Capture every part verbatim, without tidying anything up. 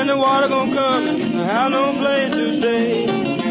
When the water gonna come, I have no place to stay.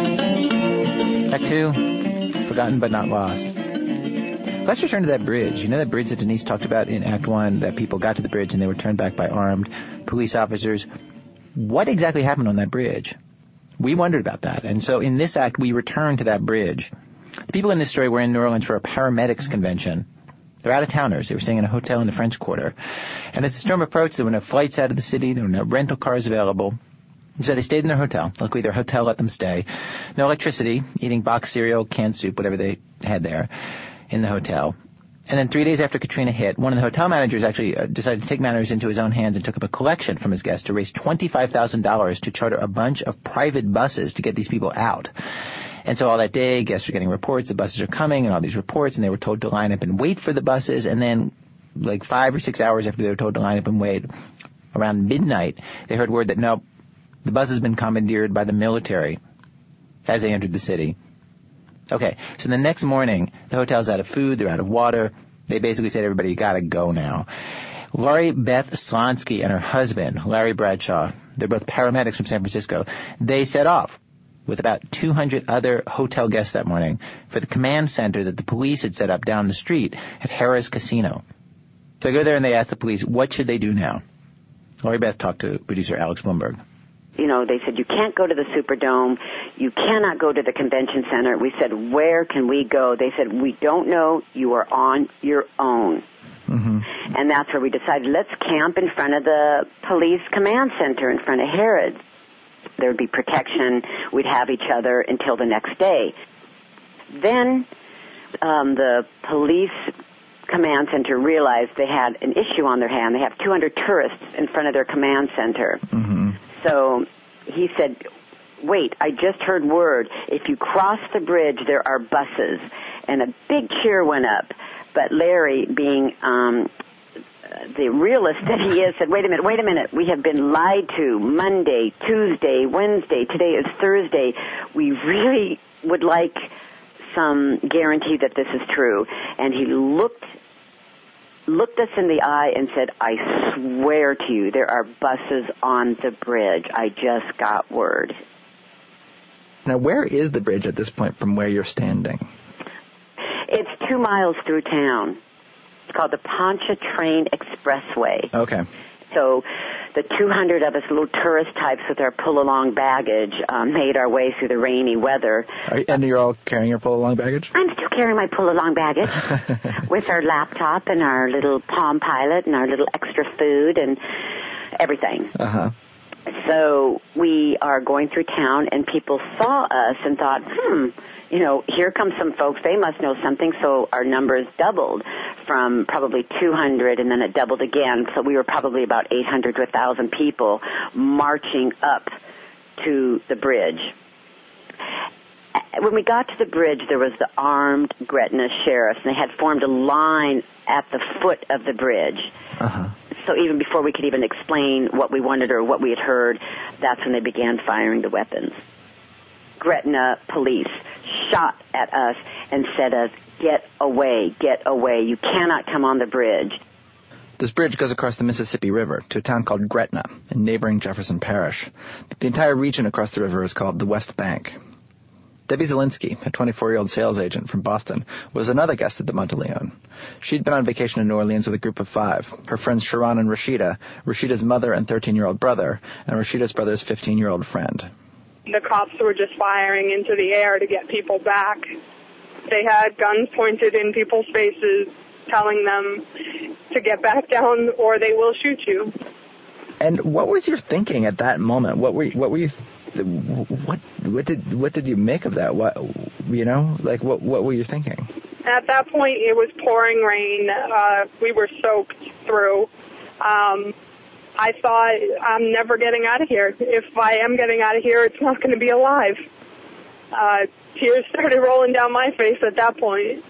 Act two, forgotten but not lost. Let's return to that bridge. You know that bridge that Denise talked about in Act one, that people got to the bridge and they were turned back by armed police officers? What exactly happened on that bridge? We wondered about that. And so in this act, we return to that bridge. The people in this story were in New Orleans for a paramedics convention. They're out-of-towners. They were staying in a hotel in the French Quarter. And as the storm approached, there were no flights out of the city. There were no rental cars available. So they stayed in their hotel. Luckily, their hotel let them stay. No electricity, eating boxed cereal, canned soup, whatever they had there in the hotel. And then three days after Katrina hit, one of the hotel managers actually uh, decided to take matters into his own hands and took up a collection from his guests to raise twenty-five thousand dollars to charter a bunch of private buses to get these people out. And so all that day, guests were getting reports, the buses are coming and all these reports, and they were told to line up and wait for the buses. And then like five or six hours after they were told to line up and wait, around midnight, they heard word that, no, the bus has been commandeered by the military as they entered the city. Okay, so the next morning, the hotel's out of food, they're out of water. They basically said, everybody, you gotta go now. Laurie Beth Slonsky and her husband, Larry Bradshaw, they're both paramedics from San Francisco. They set off with about two hundred other hotel guests that morning for the command center that the police had set up down the street at Harrah's Casino. So they go there and they ask the police, what should they do now? Laurie Beth talked to producer Alex Blumberg. You know, they said, you can't go to the Superdome. You cannot go to the convention center. We said, where can we go? They said, we don't know. You are on your own. Mm-hmm. And that's where we decided, let's camp in front of the police command center in front of Harrods. There would be protection. We'd have each other until the next day. Then um, the police command center realized they had an issue on their hand. They have two hundred tourists in front of their command center. Mm-hmm. So he said, wait, I just heard word. If you cross the bridge, there are buses. And a big cheer went up. But Larry, being um, the realist that he is, said, wait a minute, wait a minute. We have been lied to Monday, Tuesday, Wednesday. Today is Thursday. We really would like some guarantee that this is true. And he looked looked us in the eye and said, I swear to you, there are buses on the bridge. I just got word. Now, where is the bridge at this point from where you're standing? It's two miles through town. It's called the Pontchartrain Expressway. Okay. So the two hundred of us little tourist types with our pull-along baggage um, made our way through the rainy weather. Are, and you're all carrying your pull-along baggage? I'm still carrying my pull-along baggage with our laptop and our little Palm Pilot and our little extra food and everything. Uh-huh. So we are going through town, and people saw us and thought, hmm, you know, here come some folks. They must know something. So our numbers doubled from probably two hundred, and then it doubled again. So we were probably about eight hundred to one thousand people marching up to the bridge. When we got to the bridge, there was the armed Gretna sheriffs, and they had formed a line at the foot of the bridge. Uh-huh. So even before we could even explain what we wanted or what we had heard, that's when they began firing the weapons. Gretna police shot at us and said us, get away, get away. You cannot come on the bridge. This bridge goes across the Mississippi River to a town called Gretna in neighboring Jefferson Parish. The entire region across the river is called the West Bank. Debbie Zielinski, a twenty-four-year-old sales agent from Boston, was another guest at the Monteleone. She'd been on vacation in New Orleans with a group of five, her friends Sharon and Rashida, Rashida's mother and thirteen-year-old brother, and Rashida's brother's fifteen-year-old friend. The cops were just firing into the air to get people back. They had guns pointed in people's faces, telling them to get back down or they will shoot you. And what was your thinking at that moment? What were what were you what what did what did you make of that? What you know, like what what were you thinking? At that point, it was pouring rain. Uh, we were soaked through. Um, I thought, I'm never getting out of here. If I am getting out of here, it's not going to be alive. Uh, tears started rolling down my face at that point.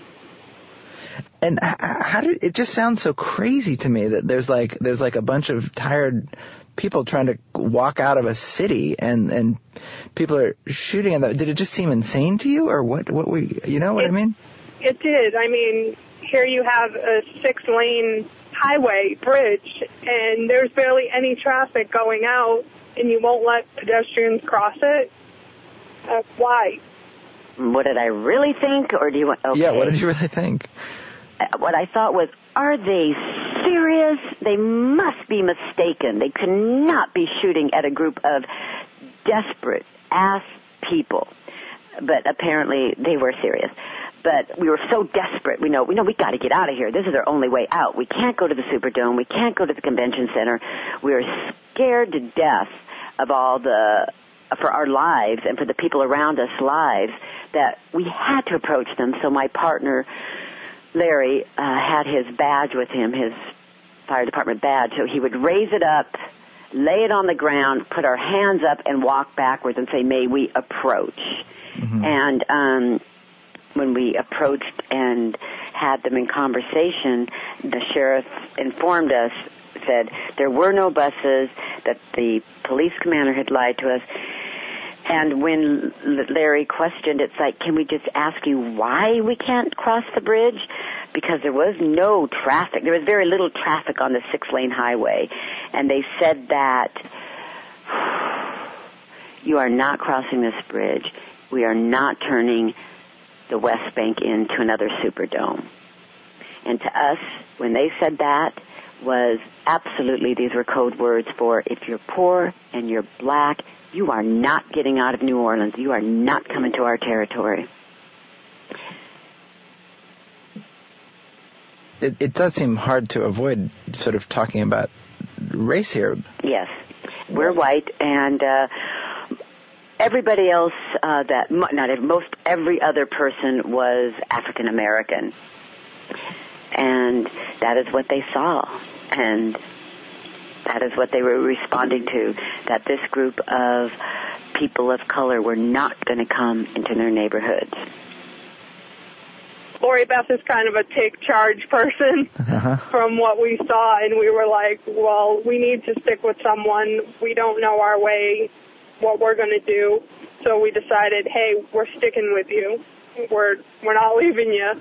And how did it just sounds so crazy to me that there's like there's like a bunch of tired people trying to walk out of a city and and people are shooting at them. Did it just seem insane to you, or what? What were you, you know what it, I mean? it did. I mean, here you have a six-lane highway bridge, and there's barely any traffic going out, and you won't let pedestrians cross it? Uh, why? What did I really think, or do you want... Okay. Yeah, what did you really think? Uh, what I thought was, are they serious? They must be mistaken. They could not be shooting at a group of desperate ass people. But apparently they were serious. But we were so desperate. We know, we know we got to get out of here. This is our only way out. We can't go to the Superdome. We can't go to the convention center. We are scared to death of all the, for our lives and for the people around us lives, that we had to approach them. So my partner, Larry, uh, had his badge with him, his fire department badge. So he would raise it up, lay it on the ground, put our hands up, and walk backwards and say, "May we approach?" Mm-hmm. And um, when we approached and had them in conversation, the sheriff informed us, said there were no buses, that the police commander had lied to us. And when Larry questioned, it's like, can we just ask you why we can't cross the bridge? Because there was no traffic. There was very little traffic on the six-lane highway. And they said that you are not crossing this bridge. We are not turning the West Bank into another Superdome. And to us, when they said that, was absolutely, these were code words for, if you're poor and you're black, you are not getting out of New Orleans. You are not coming to our territory. It, it does seem hard to avoid sort of talking about race here. Yes. We're white, and uh, everybody else, uh, that not every, most every other person was African American. And that is what they saw. And that is what they were responding to, that this group of people of color were not going to come into their neighborhoods. Lori Beth is kind of a take charge person uh-huh. from what we saw, and we were like, well, we need to stick with someone. We don't know our way, what we're going to do. So we decided, hey, we're sticking with you. We're we're not leaving you.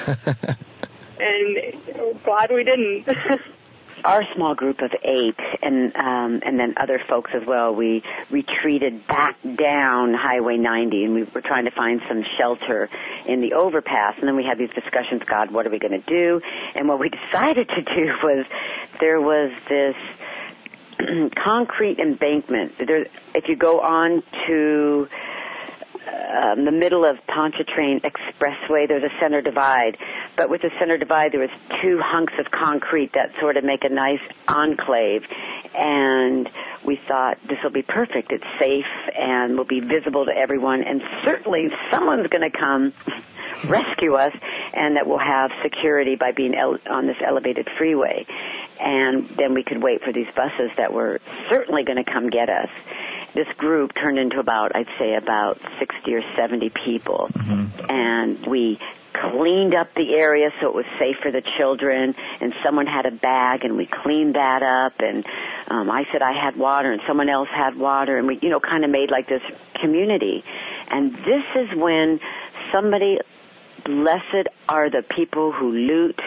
And glad we didn't. Our small group of eight, and um, and then other folks as well, we retreated back down Highway ninety, and we were trying to find some shelter in the overpass. And then we had these discussions, God, what are we going to do? And what we decided to do was, there was this concrete embankment. There, if you go on to Um, the middle of Pontchartrain Expressway, there's a center divide. But with the center divide, there was two hunks of concrete that sort of make a nice enclave. And we thought, this will be perfect. It's safe and will be visible to everyone. And certainly someone's going to come rescue us, and that we'll have security by being ele- on this elevated freeway. And then we could wait for these buses that were certainly going to come get us. This group turned into about, I'd say, about sixty or seventy people. Mm-hmm. And we cleaned up the area so it was safe for the children, and someone had a bag, and we cleaned that up, and um, I said I had water, and someone else had water, and we, you know, kind of made like this community. And this is when somebody, blessed are the people who loot,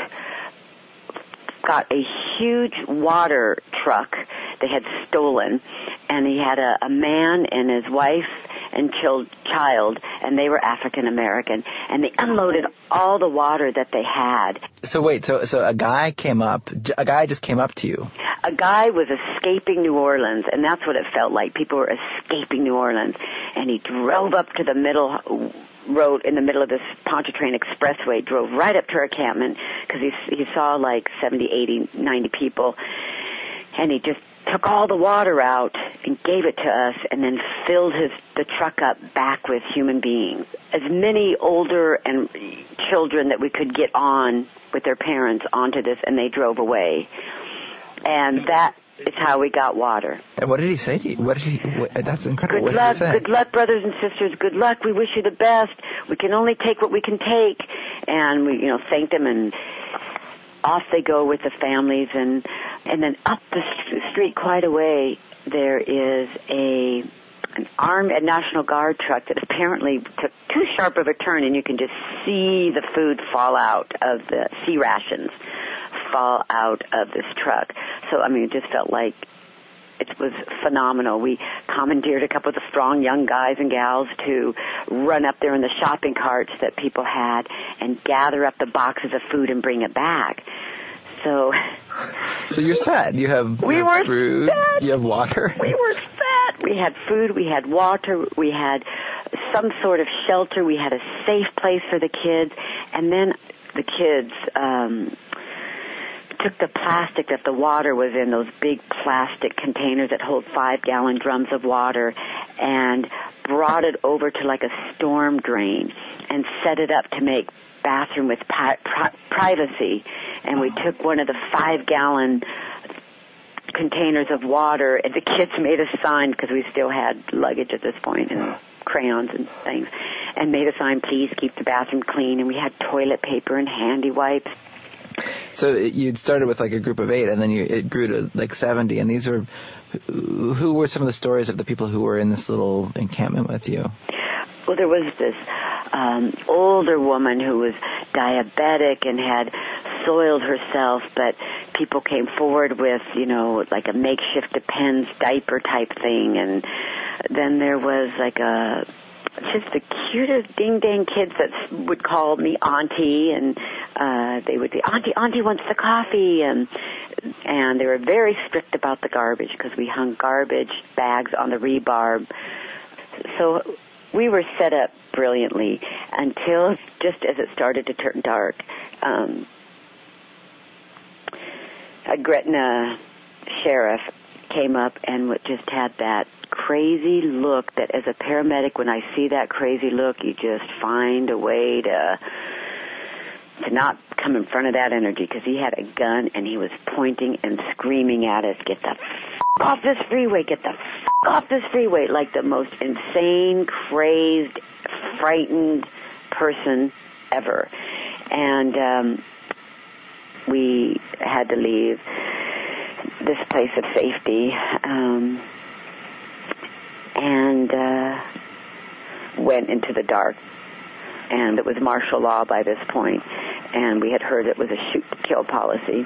got a huge water truck they had stolen, and he had a, a man and his wife and child, child, and they were African American, and they unloaded all the water that they had. So wait, so so a guy came up, a guy just came up to you. A guy was escaping New Orleans, and that's what it felt like. People were escaping New Orleans, and he drove up to the middle road in the middle of this Pontchartrain Expressway, drove right up to our encampment, because he, he saw like seventy, eighty, ninety people, and he just took all the water out and gave it to us, and then filled his the truck up back with human beings. As many older and children that we could get on with their parents onto this, and they drove away. And that is how we got water. And what did he say to you? What did he? What, that's incredible. Good what luck, did he say? good luck, brothers and sisters. Good luck. We wish you the best. We can only take what we can take. And we, you know, thanked them, and off they go with the families. And and then up the street quite a way, there is a an armed and National Guard truck that apparently took too sharp of a turn, and you can just see the food fall out of the sea rations, fall out of this truck. So, I mean, it just felt like it was phenomenal. We commandeered a couple of the strong young guys and gals to run up there in the shopping carts that people had and gather up the boxes of food and bring it back. So, so you're set. You have, we you have were food. Set. You have water. We were set. We had food. We had water. We had some sort of shelter. We had a safe place for the kids. And then the kids um, took the plastic that the water was in, those big plastic containers that hold five-gallon drums of water, and brought it over to like a storm drain and set it up to make bathroom with pri- pri- privacy. And we took one of the five-gallon containers of water, and the kids made a sign, because we still had luggage at this point and crayons and things, and made a sign, please keep the bathroom clean. And we had toilet paper and handy wipes. So you'd started with like a group of eight, and then you, it grew to like seventy. And these were, who were some of the stories of the people who were in this little encampment with you? Well, there was this um, older woman who was diabetic and had soiled herself, but people came forward with, you know, like a makeshift Depends diaper type thing. And then there was like a, just the cutest ding-dang kids that would call me auntie, and uh, they would say, auntie, auntie wants the coffee. And and they were very strict about the garbage, because we hung garbage bags on the rebar. So we were set up brilliantly until just as it started to turn dark. Um, a Gretna sheriff came up and just had that crazy look that as a paramedic, when I see that crazy look, you just find a way to to not come in front of that energy, because he had a gun and he was pointing and screaming at us, get the f*** off this freeway, get the f*** off this freeway, like the most insane, crazed, frightened person ever. And um, we had to leave this place of safety, um, and uh, went into the dark. And it was martial law by this point, and we had heard it was a shoot-to-kill policy.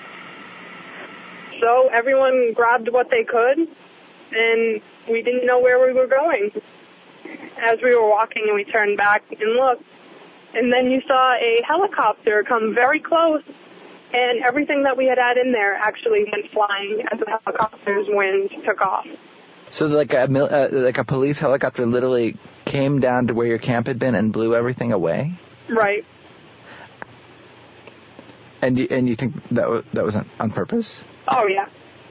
So everyone grabbed what they could, and we didn't know where we were going. As we were walking, we turned back and looked, and then you saw a helicopter come very close, and everything that we had had in there actually went flying as the helicopter's wings took off. So like a uh, like a police helicopter literally came down to where your camp had been and blew everything away? Right. And you, and you think that w- that was on, on purpose? Oh, yeah.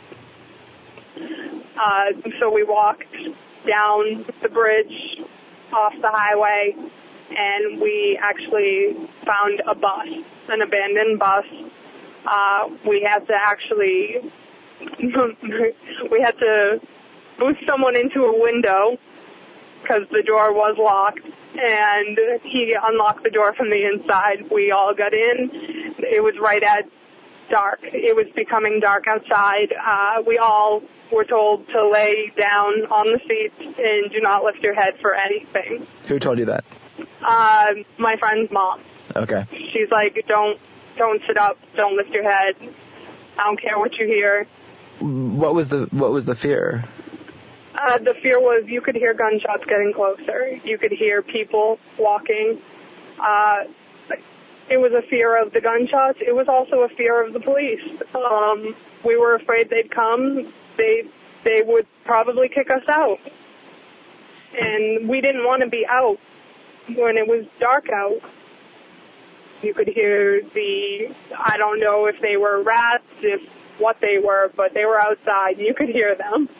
Uh, so we walked down the bridge off the highway, and we actually found a bus, an abandoned bus. Uh, we had to actually, we had to boost someone into a window because the door was locked, and he unlocked the door from the inside. We all got in. It was right at dark. It was becoming dark outside. Uh, we all were told to lay down on the seats and do not lift your head for anything. Who told you that? Uh, my friend's mom. Okay. She's like, don't, don't sit up, don't lift your head. I don't care what you hear. What was the, what was the fear? Uh, the fear was you could hear gunshots getting closer. You could hear people walking. Uh, it was a fear of the gunshots. It was also a fear of the police. Um, we were afraid they'd come. They, they would probably kick us out. And we didn't want to be out when it was dark out. You could hear the, I don't know if they were rats, if what they were, but they were outside and you could hear them.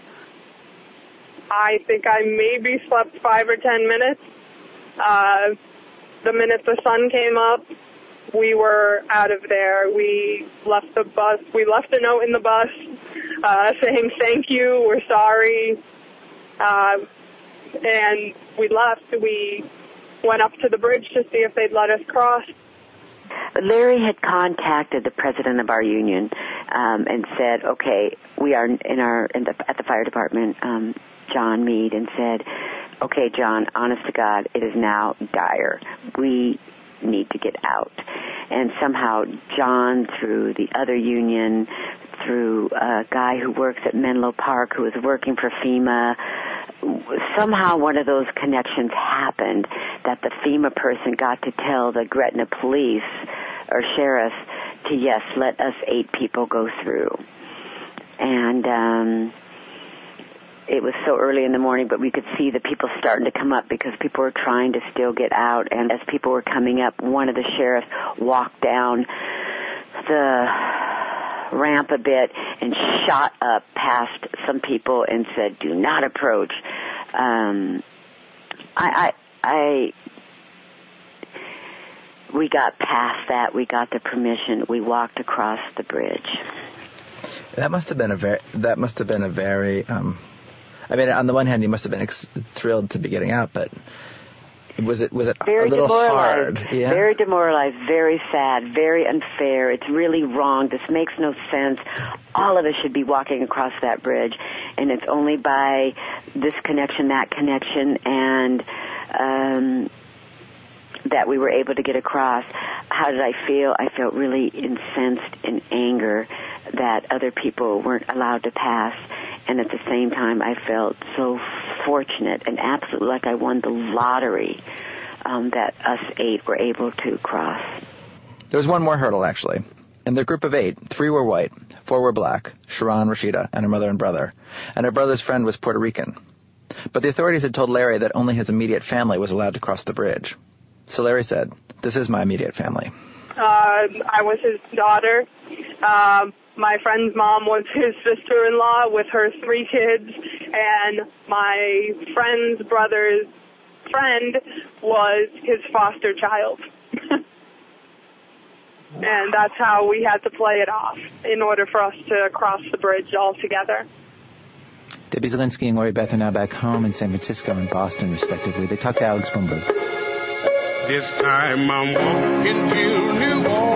I think I maybe slept five or ten minutes. Uh, the minute the sun came up, we were out of there. We left the bus. We left a note in the bus uh, saying thank you, we're sorry, uh, and we left. We went up to the bridge to see if they'd let us cross. Larry had contacted the president of our union um, and said, "Okay, we are in our in the, at the fire department." Um, John Meade and said, okay, John, honest to God, it is now dire. We need to get out. And somehow John, through the other union, through a guy who works at Menlo Park who was working for FEMA, somehow one of those connections happened that the FEMA person got to tell the Gretna police or sheriff to, yes, let us eight people go through. And um, it was so early in the morning, but we could see the people starting to come up because people were trying to still get out. And as people were coming up, one of the sheriffs walked down the ramp a bit and shot up past some people and said, do not approach. Um, I, I, I, we got past that. We got the permission. We walked across the bridge. That must have been a very, that must have been a very, um, I mean, on the one hand, you must have been ex- thrilled to be getting out, but was it was it very a little hard? Yeah? Very demoralized, very sad, very unfair. It's really wrong. This makes no sense. All of us should be walking across that bridge, and it's only by this connection, that connection, and um, that we were able to get across. How did I feel? I felt really incensed and anger that other people weren't allowed to pass. And at the same time, I felt so fortunate and absolutely like I won the lottery um, that us eight were able to cross. There was one more hurdle, actually. In the group of eight, three were white, four were black, Sharon, Rashida, and her mother and brother. And her brother's friend was Puerto Rican. But the authorities had told Larry that only his immediate family was allowed to cross the bridge. So Larry said, this is my immediate family. Uh, I was his daughter. Um, my friend's mom was his sister-in-law with her three kids, and my friend's brother's friend was his foster child. And that's how we had to play it off in order for us to cross the bridge all together. Debbie Zielinski and Lori Beth are now back home in San Francisco and Boston, respectively. They talked to Alex Blumberg. This time I'm walking to New Orleans.